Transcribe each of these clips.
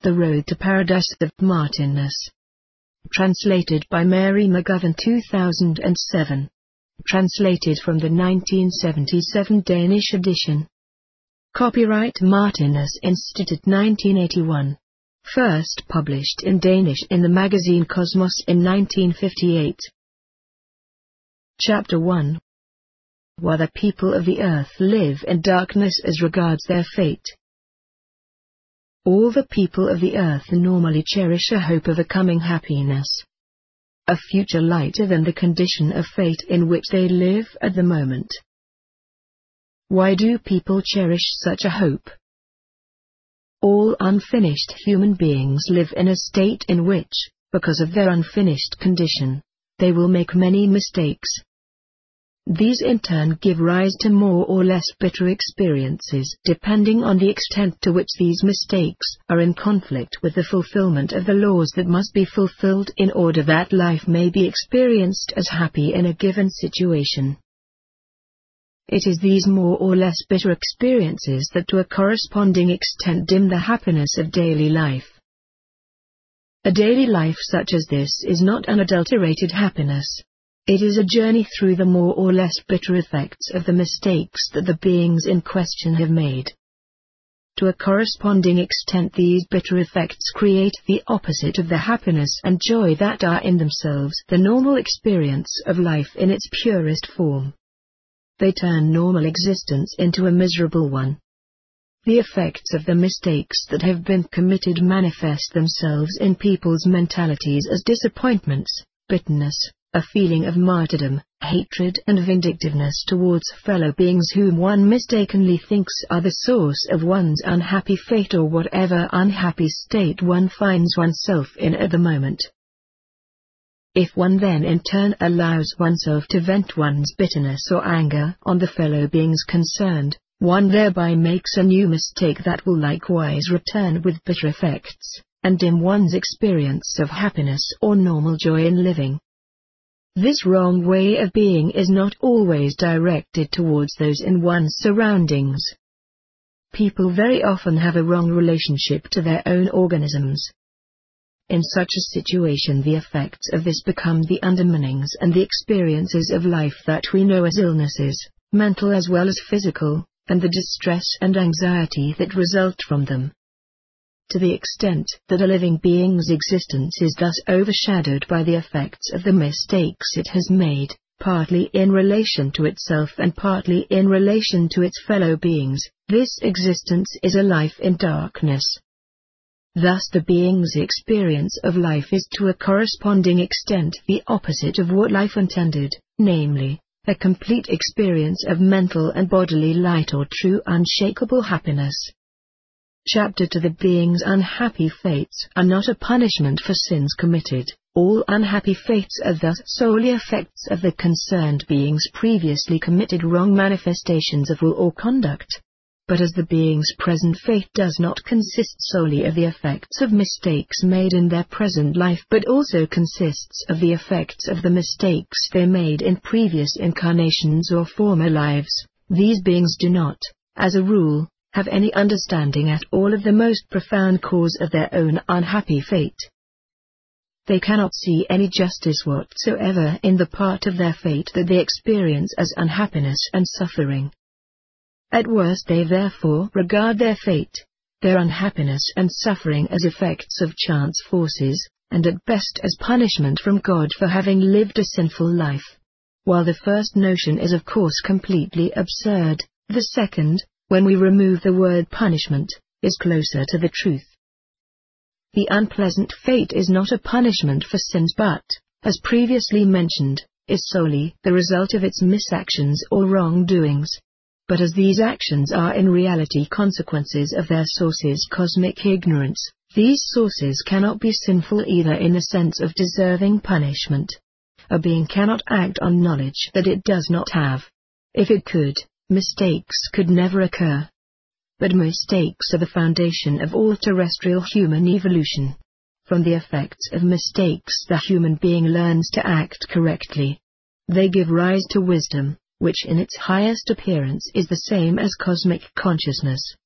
The Road to Paradise of Martinus. Translated by Mary McGovern 2007. Translated from the 1977 Danish edition. Copyright Martinus Institute 1981. First published in Danish in the magazine Cosmos in 1958. Chapter 1. Why the people of the earth live in darkness as regards their fate. All the people of the earth normally cherish a hope of a coming happiness, a future lighter than the condition of fate in which they live at the moment. Why do people cherish such a hope? All unfinished human beings live in a state in which, because of their unfinished condition, they will make many mistakes. These in turn give rise to more or less bitter experiences depending on the extent to which these mistakes are in conflict with the fulfillment of the laws that must be fulfilled in order that life may be experienced as happy in a given situation. It is these more or less bitter experiences that to a corresponding extent dim the happiness of daily life. A daily life such as this is not unadulterated happiness. It is a journey through the more or less bitter effects of the mistakes that the beings in question have made. To a corresponding extent these bitter effects create the opposite of the happiness and joy that are in themselves the normal experience of life in its purest form. They turn normal existence into a miserable one. The effects of the mistakes that have been committed manifest themselves in people's mentalities as disappointments, bitterness, a feeling of martyrdom, hatred and vindictiveness towards fellow beings whom one mistakenly thinks are the source of one's unhappy fate or whatever unhappy state one finds oneself in at the moment. If one then in turn allows oneself to vent one's bitterness or anger on the fellow beings concerned, one thereby makes a new mistake that will likewise return with bitter effects, and dim one's experience of happiness or normal joy in living. This wrong way of being is not always directed towards those in one's surroundings. People very often have a wrong relationship to their own organisms. In such a situation the effects of this become the underminings and the experiences of life that we know as illnesses, mental as well as physical, and the distress and anxiety that result from them. To the extent that a living being's existence is thus overshadowed by the effects of the mistakes it has made, partly in relation to itself and partly in relation to its fellow beings, this existence is a life in darkness. Thus the being's experience of life is to a corresponding extent the opposite of what life intended, namely, a complete experience of mental and bodily light or true unshakable happiness. Chapter 2. The being's unhappy fates are not a punishment for sins committed. All unhappy fates are thus solely effects of the concerned being's previously committed wrong manifestations of will or conduct. But as the being's present fate does not consist solely of the effects of mistakes made in their present life but also consists of the effects of the mistakes they made in previous incarnations or former lives, these beings do not, as a rule, have any understanding at all of the most profound cause of their own unhappy fate. They cannot see any justice whatsoever in the part of their fate that they experience as unhappiness and suffering. At worst they therefore regard their fate, their unhappiness and suffering as effects of chance forces, and at best as punishment from God for having lived a sinful life. While the first notion is of course completely absurd, the second, when we remove the word punishment, is closer to the truth. The unpleasant fate is not a punishment for sins but, as previously mentioned, is solely the result of its misactions or wrongdoings. But as these actions are in reality consequences of their source's cosmic ignorance, these sources cannot be sinful either in the sense of deserving punishment. A being cannot act on knowledge that it does not have. If it could, mistakes could never occur. But mistakes are the foundation of all terrestrial human evolution. From the effects of mistakes the human being learns to act correctly. They give rise to wisdom, which in its highest appearance is the same as cosmic consciousness,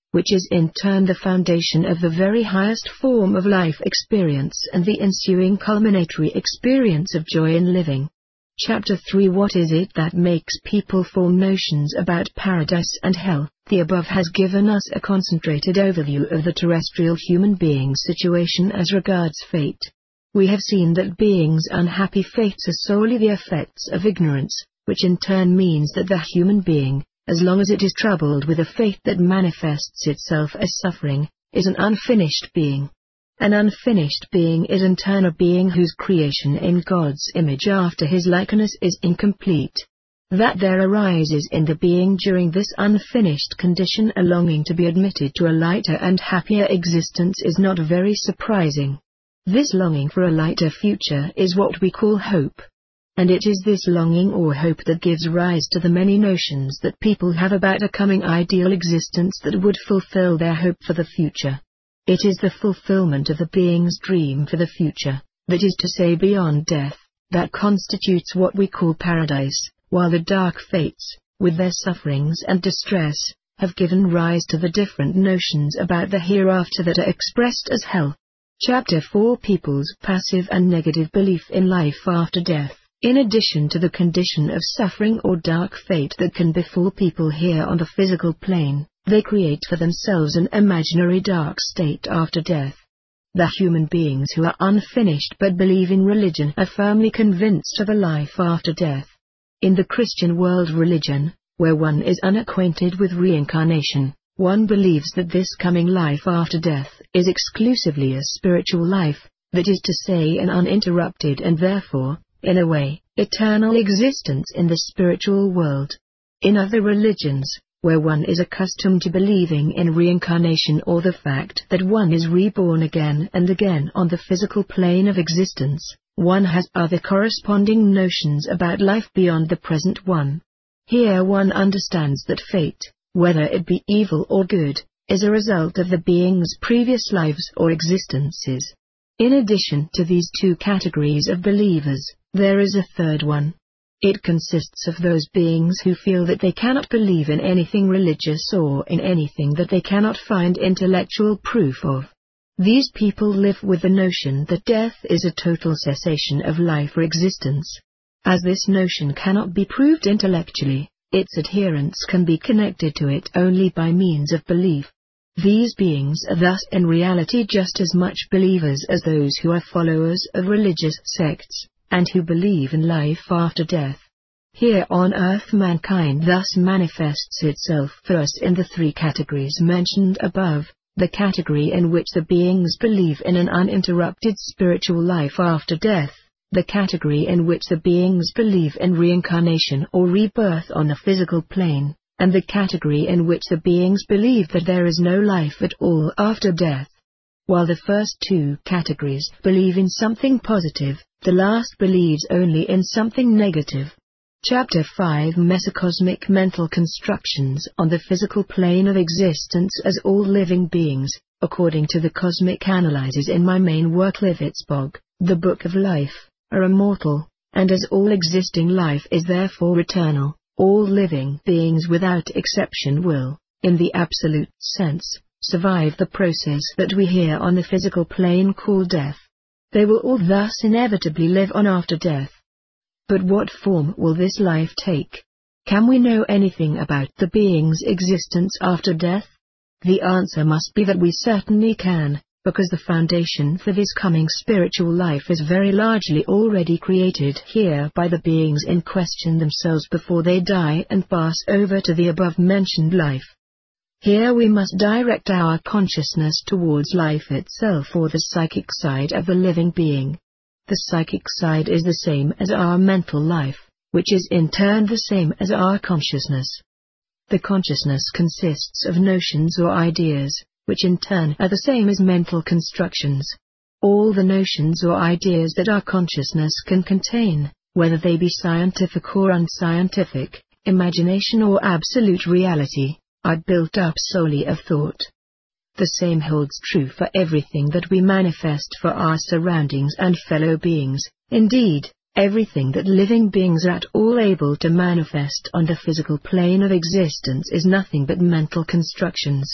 which is in turn the foundation of the very highest form of life experience and the ensuing culminatory experience of joy in living. Chapter 3. What is it that makes people form notions about paradise and hell? The above has given us a concentrated overview of the terrestrial human being's situation as regards fate. We have seen that beings' unhappy fates are solely the effects of ignorance, which in turn means that the human being, as long as it is troubled with a fate that manifests itself as suffering, is an unfinished being. An unfinished being is in turn a being whose creation in God's image after His likeness is incomplete. That there arises in the being during this unfinished condition a longing to be admitted to a lighter and happier existence is not very surprising. This longing for a lighter future is what we call hope. And it is this longing or hope that gives rise to the many notions that people have about a coming ideal existence that would fulfill their hope for the future. It is the fulfillment of the being's dream for the future, that is to say beyond death, that constitutes what we call paradise, while the dark fates, with their sufferings and distress, have given rise to the different notions about the hereafter that are expressed as hell. Chapter 4. People's passive and negative belief in life after death. In addition to the condition of suffering or dark fate that can befall people here on the physical plane, they create for themselves an imaginary dark state after death. The human beings who are unfinished but believe in religion are firmly convinced of a life after death. In the Christian world religion, where one is unacquainted with reincarnation, one believes that this coming life after death is exclusively a spiritual life, that is to say an uninterrupted and therefore, in a way, eternal existence in the spiritual world. In other religions, where one is accustomed to believing in reincarnation or the fact that one is reborn again and again on the physical plane of existence, one has other corresponding notions about life beyond the present one. Here one understands that fate, whether it be evil or good, is a result of the being's previous lives or existences. In addition to these two categories of believers, there is a third one. It consists of those beings who feel that they cannot believe in anything religious or in anything that they cannot find intellectual proof of. These people live with the notion that death is a total cessation of life or existence. As this notion cannot be proved intellectually, its adherents can be connected to it only by means of belief. These beings are thus in reality just as much believers as those who are followers of religious sects, and who believe in life after death. Here on earth mankind thus manifests itself for us in the three categories mentioned above, the category in which the beings believe in an uninterrupted spiritual life after death, the category in which the beings believe in reincarnation or rebirth on the physical plane, and the category in which the beings believe that there is no life at all after death. While the first two categories believe in something positive, the last believes only in something negative. Chapter 5. Mesocosmic mental constructions on the physical plane of existence. As all living beings, according to the cosmic analyses in my main work Livitzbog, the Book of Life, are immortal, and as all existing life is therefore eternal, all living beings without exception will, in the absolute sense, survive the process that we here on the physical plane call death. They will all thus inevitably live on after death. But what form will this life take? Can we know anything about the being's existence after death? The answer must be that we certainly can, because the foundation for this coming spiritual life is very largely already created here by the beings in question themselves before they die and pass over to the above-mentioned life. Here we must direct our consciousness towards life itself or the psychic side of the living being. The psychic side is the same as our mental life, which is in turn the same as our consciousness. The consciousness consists of notions or ideas, which in turn are the same as mental constructions. All the notions or ideas that our consciousness can contain, whether they be scientific or unscientific, imagination or absolute reality, are built up solely of thought. The same holds true for everything that we manifest for our surroundings and fellow beings. Indeed, everything that living beings are at all able to manifest on the physical plane of existence is nothing but mental constructions.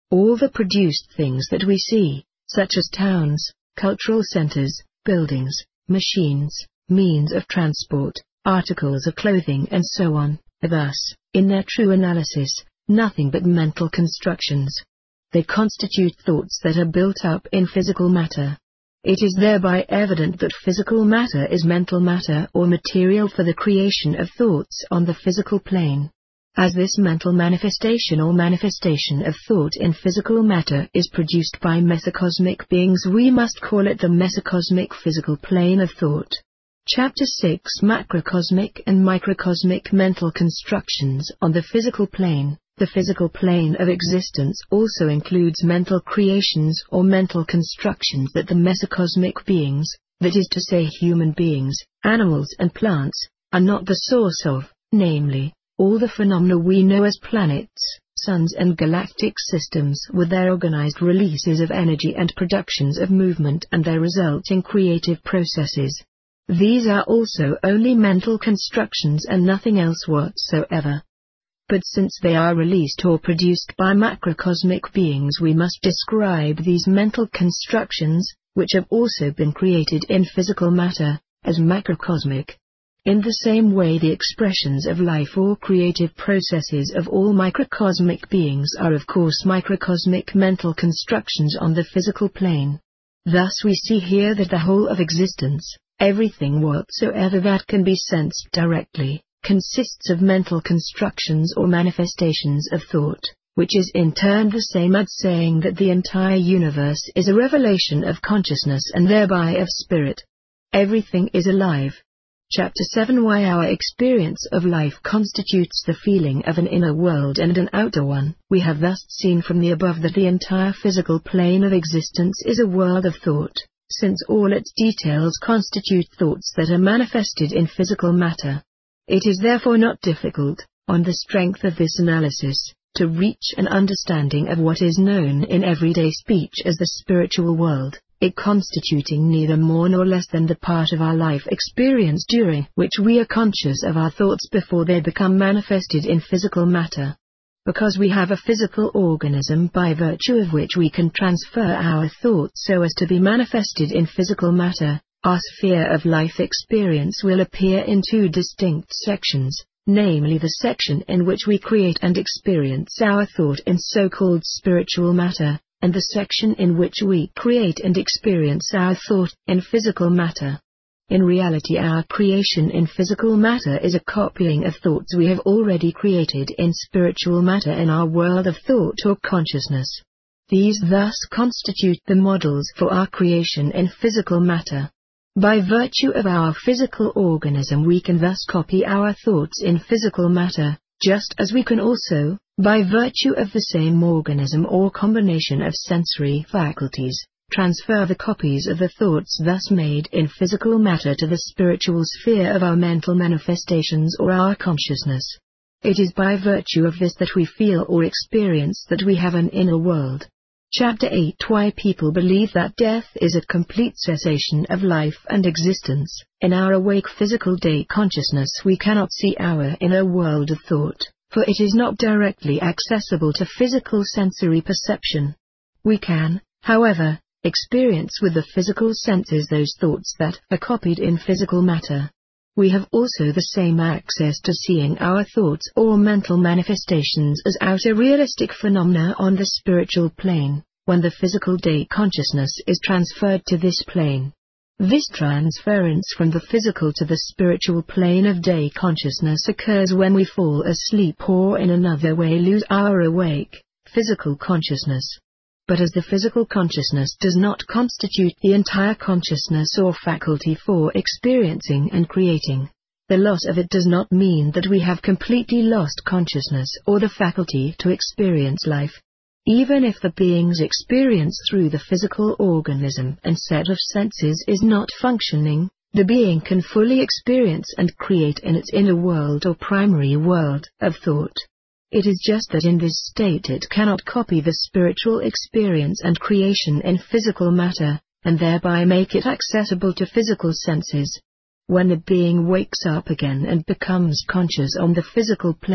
All the produced things that we see, such as towns, cultural centers, buildings, machines, means of transport, articles of clothing and so on, are thus, in their true analysis, nothing but mental constructions. They constitute thoughts that are built up in physical matter. It is thereby evident that physical matter is mental matter or material for the creation of thoughts on the physical plane. As this mental manifestation or manifestation of thought in physical matter is produced by mesocosmic beings, we must call it the mesocosmic physical plane of thought. Chapter 6: Macrocosmic and Microcosmic Mental Constructions on the Physical Plane. The physical plane of existence also includes mental creations or mental constructions that the mesocosmic beings, that is to say human beings, animals and plants, are not the source of, namely, all the phenomena we know as planets, suns and galactic systems with their organized releases of energy and productions of movement and their resulting creative processes. These are also only mental constructions and nothing else whatsoever. But since they are released or produced by macrocosmic beings, we must describe these mental constructions, which have also been created in physical matter, as macrocosmic. In the same way, the expressions of life or creative processes of all microcosmic beings are of course microcosmic mental constructions on the physical plane. Thus we see here that the whole of existence, everything whatsoever that can be sensed directly, consists of mental constructions or manifestations of thought, which is in turn the same as saying that the entire universe is a revelation of consciousness and thereby of spirit. Everything is alive. Chapter 7: Why our experience of life constitutes the feeling of an inner world and an outer one. We have thus seen from the above that the entire physical plane of existence is a world of thought, since all its details constitute thoughts that are manifested in physical matter. It is therefore not difficult, on the strength of this analysis, to reach an understanding of what is known in everyday speech as the spiritual world, it constituting neither more nor less than the part of our life experience during which we are conscious of our thoughts before they become manifested in physical matter. Because we have a physical organism by virtue of which we can transfer our thoughts so as to be manifested in physical matter, our sphere of life experience will appear in two distinct sections, namely the section in which we create and experience our thought in so-called spiritual matter, and the section in which we create and experience our thought in physical matter. In reality, our creation in physical matter is a copying of thoughts we have already created in spiritual matter in our world of thought or consciousness. These thus constitute the models for our creation in physical matter. By virtue of our physical organism we can thus copy our thoughts in physical matter, just as we can also, by virtue of the same organism or combination of sensory faculties, transfer the copies of the thoughts thus made in physical matter to the spiritual sphere of our mental manifestations or our consciousness. It is by virtue of this that we feel or experience that we have an inner world. Chapter 8: Why people believe that death is a complete cessation of life and existence. In our awake physical day consciousness we cannot see our inner world of thought, for it is not directly accessible to physical sensory perception. We can, however, experience with the physical senses those thoughts that are copied in physical matter. We have also the same access to seeing our thoughts or mental manifestations as outer realistic phenomena on the spiritual plane, when the physical day consciousness is transferred to this plane. This transference from the physical to the spiritual plane of day consciousness occurs when we fall asleep or in another way lose our awake, physical consciousness. But as the physical consciousness does not constitute the entire consciousness or faculty for experiencing and creating, the loss of it does not mean that we have completely lost consciousness or the faculty to experience life. Even if the being's experience through the physical organism and set of senses is not functioning, the being can fully experience and create in its inner world or primary world of thought. It is just that in this state it cannot copy the spiritual experience and creation in physical matter, and thereby make it accessible to physical senses. When the being wakes up again and becomes conscious on the physical plane,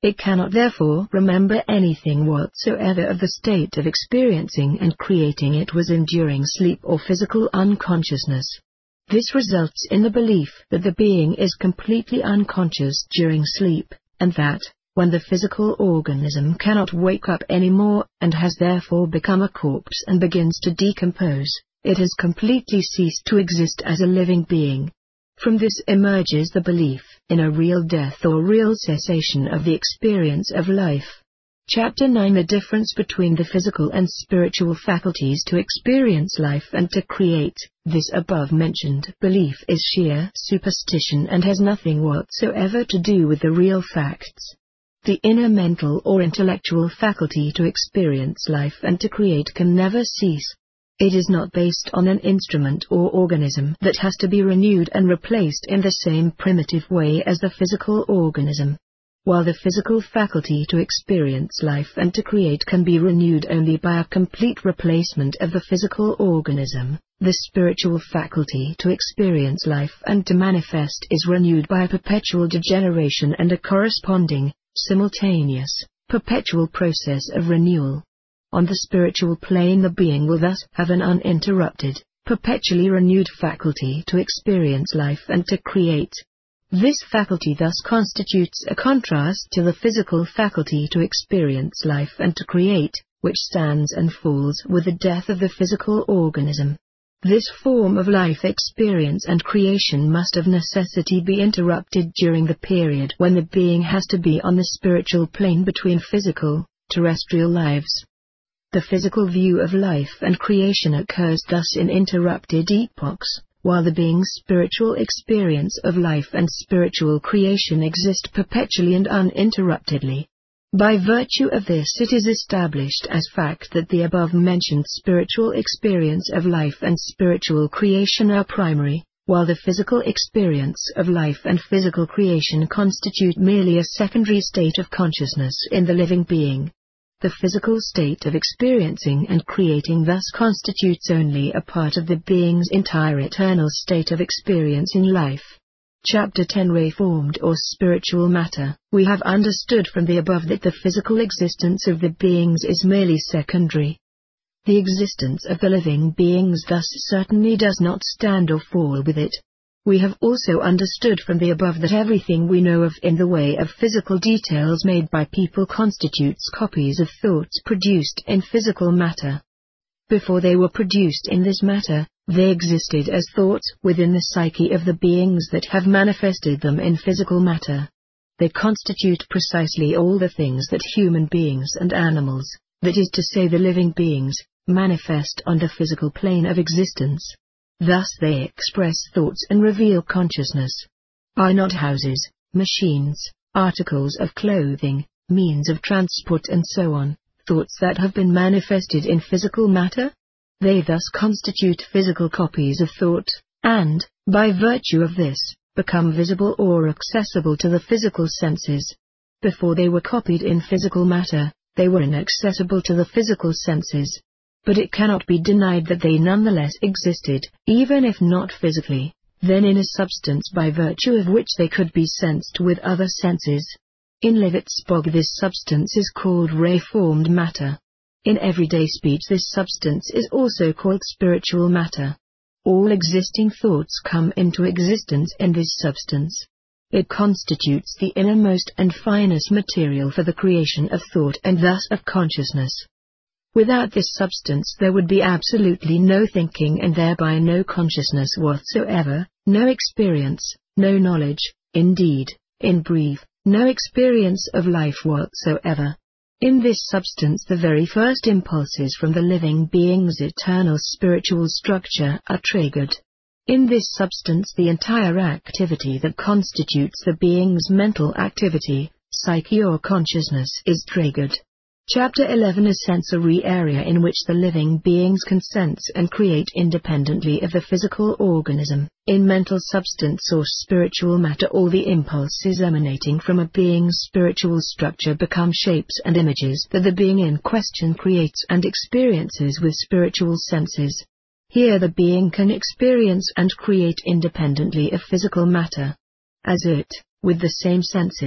It cannot therefore remember anything whatsoever of the state of experiencing and creating it was in during sleep or physical unconsciousness. This results in the belief that the being is completely unconscious during sleep, and that, when the physical organism cannot wake up anymore, and has therefore become a corpse and begins to decompose, it has completely ceased to exist as a living being. From this emerges the belief in a real death or real cessation of the experience of life. Chapter 9: The difference between the physical and spiritual faculties to experience life and to create. This above-mentioned belief is sheer superstition and has nothing whatsoever to do with the real facts. The inner mental or intellectual faculty to experience life and to create can never cease. It is not based on an instrument or organism that has to be renewed and replaced in the same primitive way as the physical organism. While the physical faculty to experience life and to create can be renewed only by a complete replacement of the physical organism, the spiritual faculty to experience life and to manifest is renewed by a perpetual degeneration and a corresponding, simultaneous, perpetual process of renewal. On the spiritual plane the being will thus have an uninterrupted, perpetually renewed faculty to experience life and to create. This faculty thus constitutes a contrast to the physical faculty to experience life and to create, which stands and falls with the death of the physical organism. This form of life experience and creation must of necessity be interrupted during the period when the being has to be on the spiritual plane between physical, terrestrial lives. The physical view of life and creation occurs thus in interrupted epochs, while the being's spiritual experience of life and spiritual creation exist perpetually and uninterruptedly. By virtue of this it is established as fact that the above-mentioned spiritual experience of life and spiritual creation are primary, while the physical experience of life and physical creation constitute merely a secondary state of consciousness in the living being. The physical state of experiencing and creating thus constitutes only a part of the being's entire eternal state of experiencing life. Chapter 10: Reformed or Spiritual Matter. We have understood from the above that the physical existence of the beings is merely secondary. The existence of the living beings thus certainly does not stand or fall with it. We have also understood from the above that everything we know of in the way of physical details made by people constitutes copies of thoughts produced in physical matter. Before they were produced in this matter, they existed as thoughts within the psyche of the beings that have manifested them in physical matter. They constitute precisely all the things that human beings and animals, that is to say the living beings, manifest on the physical plane of existence. Thus they express thoughts and reveal consciousness. Are not houses, machines, articles of clothing, means of transport and so on, thoughts that have been manifested in physical matter? They thus constitute physical copies of thought, and, by virtue of this, become visible or accessible to the physical senses. Before they were copied in physical matter, they were inaccessible to the physical senses. But it cannot be denied that they nonetheless existed, even if not physically, then in a substance by virtue of which they could be sensed with other senses. In Levitzburg this substance is called reformed matter. In everyday speech this substance is also called spiritual matter. All existing thoughts come into existence in this substance. It constitutes the innermost and finest material for the creation of thought and thus of consciousness. Without this substance there would be absolutely no thinking and thereby no consciousness whatsoever, no experience, no knowledge, indeed, in brief, no experience of life whatsoever. In this substance the very first impulses from the living being's eternal spiritual structure are triggered. In this substance the entire activity that constitutes the being's mental activity, psyche or consciousness is triggered. Chapter 11: A sensory area in which the living beings can sense and create independently of the physical organism. In mental substance or spiritual matter all the impulses emanating from a being's spiritual structure become shapes and images that the being in question creates and experiences with spiritual senses. Here the being can experience and create independently of physical matter. As it, with the same senses,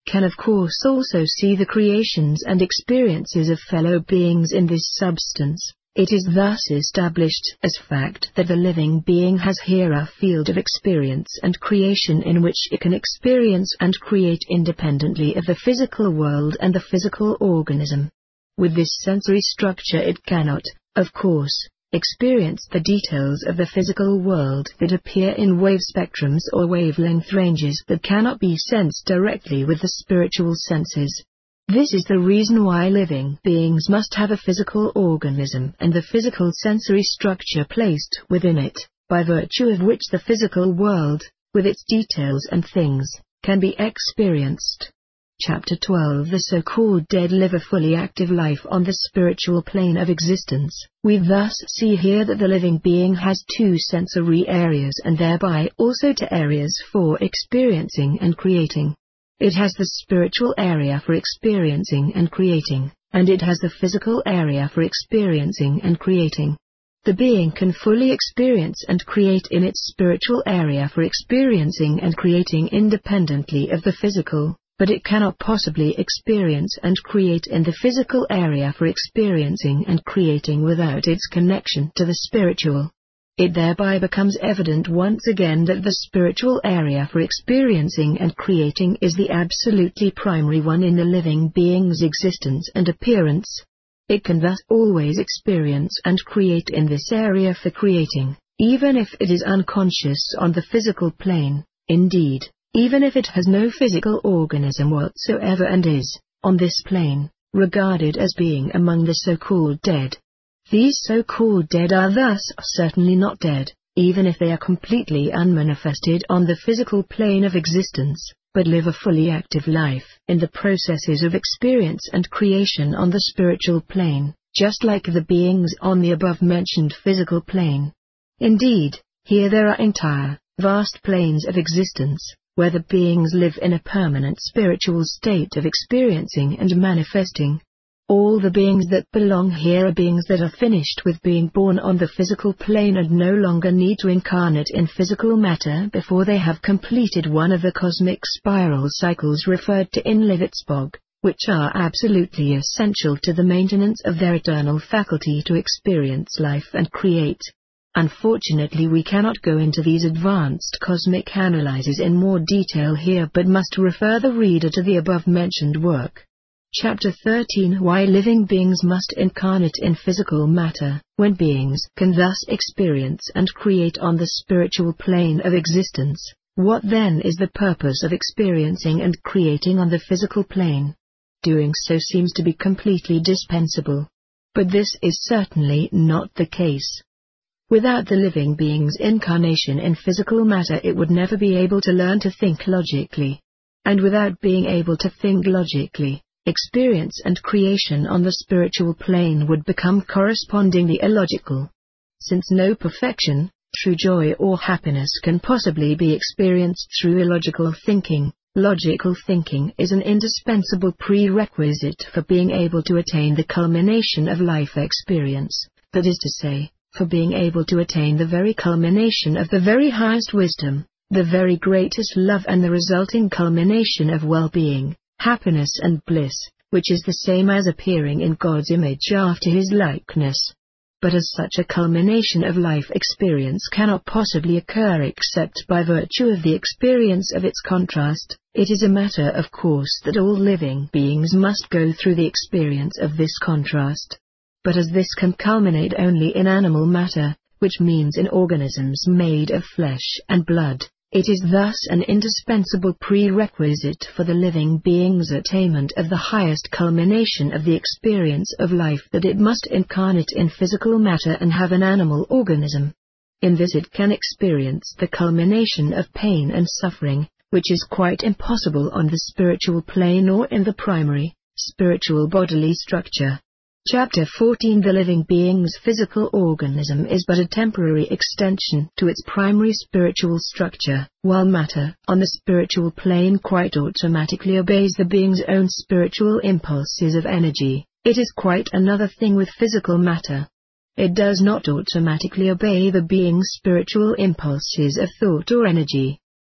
can of course also see the creations and experiences of fellow beings in this substance. It is thus established as fact that the living being has here a field of experience and creation in which it can experience and create independently of the physical world and the physical organism. With this sensory structure it cannot, of course, experience the details of the physical world that appear in wave spectrums or wavelength ranges that cannot be sensed directly with the spiritual senses. This is the reason why living beings must have a physical organism and the physical sensory structure placed within it, by virtue of which the physical world, with its details and things, can be experienced. Chapter 12. The so-called dead live a fully active life on the spiritual plane of existence. We thus see here that the living being has two sensory areas and thereby also two areas for experiencing and creating. It has the spiritual area for experiencing and creating, and it has the physical area for experiencing and creating. The being can fully experience and create in its spiritual area for experiencing and creating independently of the physical, but it cannot possibly experience and create in the physical area for experiencing and creating without its connection to the spiritual. It thereby becomes evident once again that the spiritual area for experiencing and creating is the absolutely primary one in the living being's existence and appearance. It can thus always experience and create in this area for creating, even if it is unconscious on the physical plane, indeed, even if it has no physical organism whatsoever and is, on this plane, regarded as being among the so-called dead. These so-called dead are thus certainly not dead, even if they are completely unmanifested on the physical plane of existence, but live a fully active life in the processes of experience and creation on the spiritual plane, just like the beings on the above-mentioned physical plane. Indeed, here there are entire, vast planes of existence, where the beings live in a permanent spiritual state of experiencing and manifesting. All the beings that belong here are beings that are finished with being born on the physical plane and no longer need to incarnate in physical matter before they have completed one of the cosmic spiral cycles referred to in Livingsburg, which are absolutely essential to the maintenance of their eternal faculty to experience life and create. Unfortunately, we cannot go into these advanced cosmic analyses in more detail here but must refer the reader to the above-mentioned work. Chapter 13. Why living beings must incarnate in physical matter. When beings can thus experience and create on the spiritual plane of existence, what then is the purpose of experiencing and creating on the physical plane? Doing so seems to be completely dispensable. But this is certainly not the case. Without the living being's incarnation in physical matter it would never be able to learn to think logically. And without being able to think logically, experience and creation on the spiritual plane would become correspondingly illogical. Since no perfection, true joy or happiness can possibly be experienced through illogical thinking, logical thinking is an indispensable prerequisite for being able to attain the culmination of life experience, that is to say, for being able to attain the very culmination of the very highest wisdom, the very greatest love and the resulting culmination of well-being, happiness and bliss, which is the same as appearing in God's image after His likeness. But as such a culmination of life experience cannot possibly occur except by virtue of the experience of its contrast, it is a matter of course that all living beings must go through the experience of this contrast. But as this can culminate only in animal matter, which means in organisms made of flesh and blood, it is thus an indispensable prerequisite for the living being's attainment of the highest culmination of the experience of life that it must incarnate in physical matter and have an animal organism. In this it can experience the culmination of pain and suffering, which is quite impossible on the spiritual plane or in the primary, spiritual bodily structure. Chapter 14. The living being's physical organism is but a temporary extension to its primary spiritual structure, while matter, on the spiritual plane quite automatically obeys the being's own spiritual impulses of energy. It is quite another thing with physical matter. It does not automatically obey the being's spiritual impulses of thought or energy.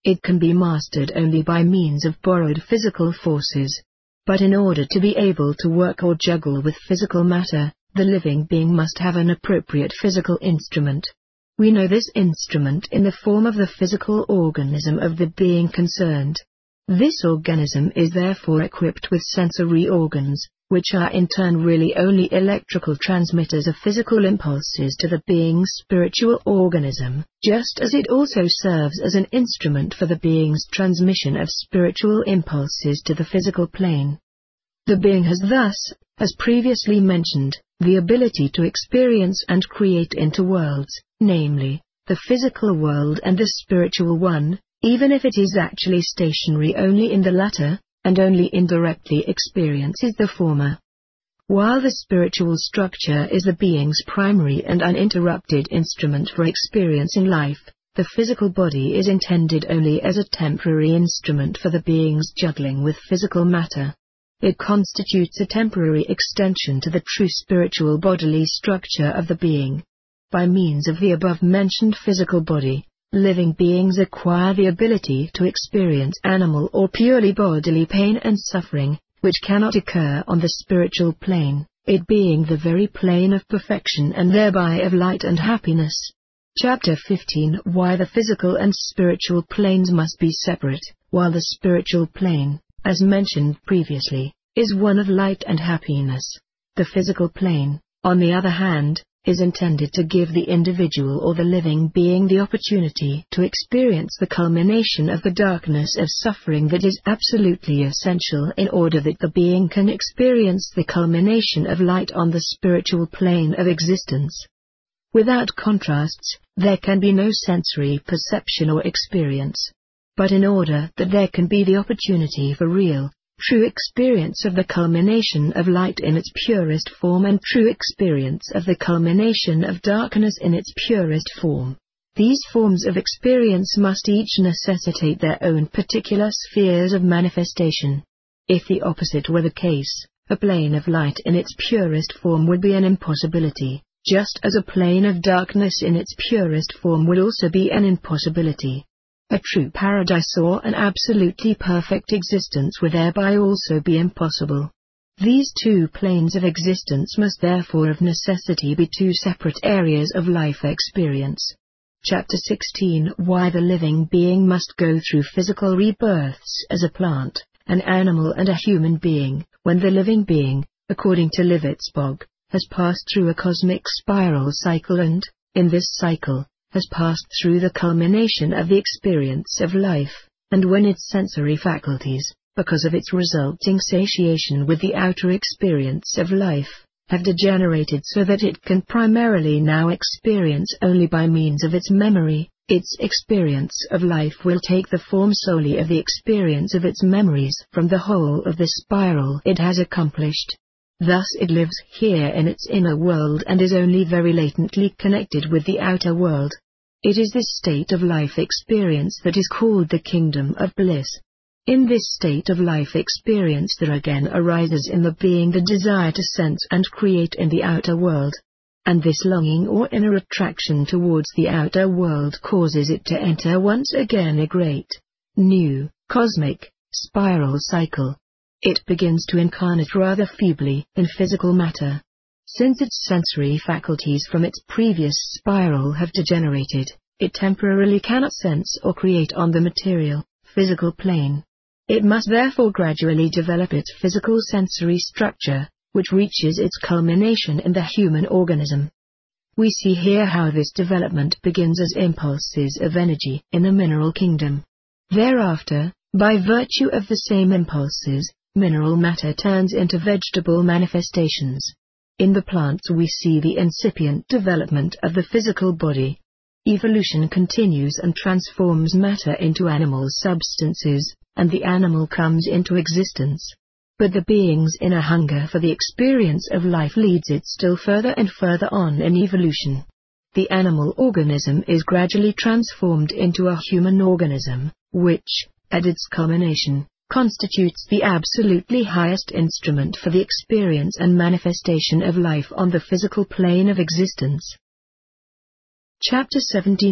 It can be mastered only by means of borrowed physical forces. But in order to be able to work or juggle with physical matter, the living being must have an appropriate physical instrument. We know this instrument in the form of the physical organism of the being concerned. This organism is therefore equipped with sensory organs, which are in turn really only electrical transmitters of physical impulses to the being's spiritual organism, just as it also serves as an instrument for the being's transmission of spiritual impulses to the physical plane. The being has thus, as previously mentioned, the ability to experience and create into worlds, namely, the physical world and the spiritual one, even if it is actually stationary only in the latter, and only indirectly experiences the former. While the spiritual structure is the being's primary and uninterrupted instrument for experiencing life, the physical body is intended only as a temporary instrument for the being's juggling with physical matter. It constitutes a temporary extension to the true spiritual bodily structure of the being. By means of the above-mentioned physical body, living beings acquire the ability to experience animal or purely bodily pain and suffering, which cannot occur on the spiritual plane, it being the very plane of perfection and thereby of light and happiness. Chapter 15: Why the physical and spiritual planes must be separate, while the spiritual plane, as mentioned previously, is one of light and happiness. The physical plane, on the other hand, is intended to give the individual or the living being the opportunity to experience the culmination of the darkness of suffering that is absolutely essential in order that the being can experience the culmination of light on the spiritual plane of existence. Without contrasts, there can be no sensory perception or experience. But in order that there can be the opportunity for real, true experience of the culmination of light in its purest form and true experience of the culmination of darkness in its purest form, these forms of experience must each necessitate their own particular spheres of manifestation. If the opposite were the case, a plane of light in its purest form would be an impossibility, just as a plane of darkness in its purest form would also be an impossibility. A true paradise or an absolutely perfect existence would thereby also be impossible. These two planes of existence must therefore of necessity be two separate areas of life experience. Chapter 16: Why the living being must go through physical rebirths as a plant, an animal and a human being, when the living being, according to Livetzbog, has passed through a cosmic spiral cycle and, in this cycle, has passed through the culmination of the experience of life, and when its sensory faculties, because of its resulting satiation with the outer experience of life, have degenerated so that it can primarily now experience only by means of its memory, its experience of life will take the form solely of the experience of its memories from the whole of the spiral it has accomplished. Thus it lives here in its inner world and is only very latently connected with the outer world. It is this state of life experience that is called the kingdom of bliss. In this state of life experience there again arises in the being the desire to sense and create in the outer world. And this longing or inner attraction towards the outer world causes it to enter once again a great, new, cosmic, spiral cycle. It begins to incarnate rather feebly in physical matter. Since its sensory faculties from its previous spiral have degenerated, it temporarily cannot sense or create on the material, physical plane. It must therefore gradually develop its physical sensory structure, which reaches its culmination in the human organism. We see here how this development begins as impulses of energy in the mineral kingdom. Thereafter, by virtue of the same impulses, mineral matter turns into vegetable manifestations. In the plants we see the incipient development of the physical body. Evolution continues and transforms matter into animal substances, and the animal comes into existence. But the being's inner hunger for the experience of life leads it still further and further on in evolution. The animal organism is gradually transformed into a human organism, which, at its culmination, constitutes the absolutely highest instrument for the experience and manifestation of life on the physical plane of existence. Chapter 17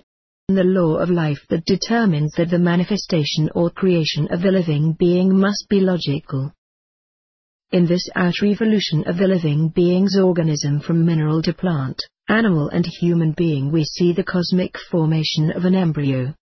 the law of life that determines that the manifestation or creation of the living being must be logical. In this out-revolution of the living being's organism from mineral to plant, animal and human being, we see the cosmic formation of an embryo,